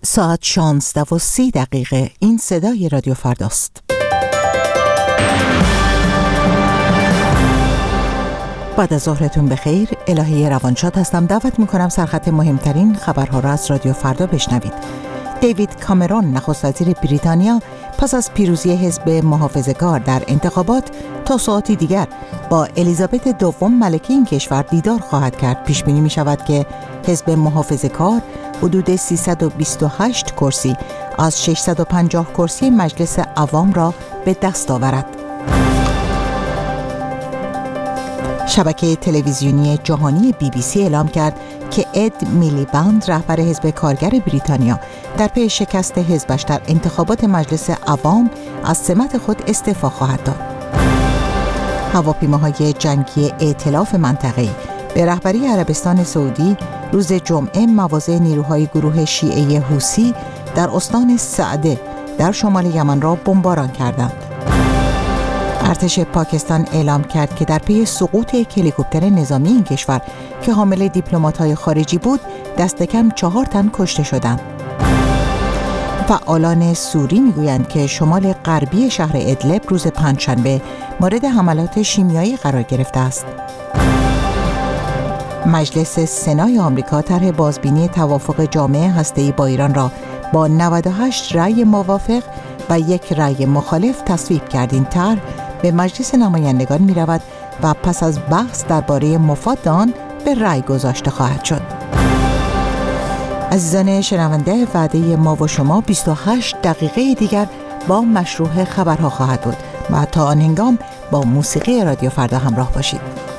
ساعت 16:30 این صدای رادیو فرداست. بعد از ظهرتون بخیر. الهی روانشاد هستم. دعوت میکنم سرخط مهمترین خبرها را از رادیو فردا بشنوید. دیوید کامرون نخست وزیر بریتانیا پس از پیروزی حزب محافظه‌کار در انتخابات تا ساعتی دیگر با الیزابت دوم ملکه این کشور دیدار خواهد کرد. پیش بینی می شود که حزب محافظه‌کار حدود 328 کرسی از 650 کرسی مجلس عوام را به دست آورد. شبکه تلویزیونی جهانی BBC اعلام کرد که اد میلیبند رهبر حزب کارگر بریتانیا در پی شکست حزبش در انتخابات مجلس عوام از سمت خود استعفا خواهد داد. هواپیماهای جنگی ائتلاف منطقه‌ای به رهبری عربستان سعودی روز جمعه مواضع نیروهای گروه شیعه حوثی در استان سعده در شمال یمن را بمباران کردند. ارتش پاکستان اعلام کرد که در پی سقوط یک هلیکوپتر نظامی این کشور که حامل دیپلمات‌های خارجی بود، دست کم 4 تن کشته شدند. فعالان سوری میگویند که شمال غربی شهر ادلب روز پنجشنبه مورد حملات شیمیایی قرار گرفته است. مجلس سنای آمریکا طرح بازبینی توافق جامعه هسته‌ای با ایران را با 98 رأی موافق و 1 رأی مخالف تصویب کرد. این طرح به مجلس نمایندگان می رود و پس از بحث درباره مفاد آن به رأی گذاشته خواهد شد. عزیزان شنونده، وعده ما و شما 28 دقیقه دیگر با مشروع خبرها خواهد بود و تا آن هنگام با موسیقی رادیو فردا همراه باشید.